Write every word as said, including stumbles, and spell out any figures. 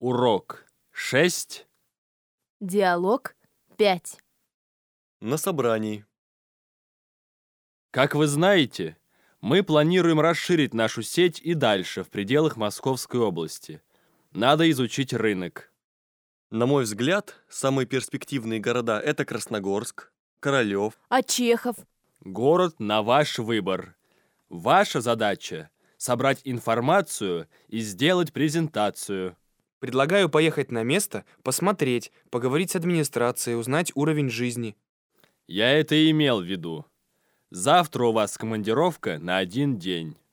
Урок шесть. Диалог пять. На собрании. Как вы знаете, мы планируем расширить нашу сеть и дальше, в пределах Московской области. Надо изучить рынок. На мой взгляд, самые перспективные города – это Красногорск, Королев. А Чехов? Город на ваш выбор. Ваша задача – собрать информацию и сделать презентацию. Предлагаю поехать на место, посмотреть, поговорить с администрацией, узнать уровень жизни. Я это и имел в виду. Завтра у вас командировка на один день.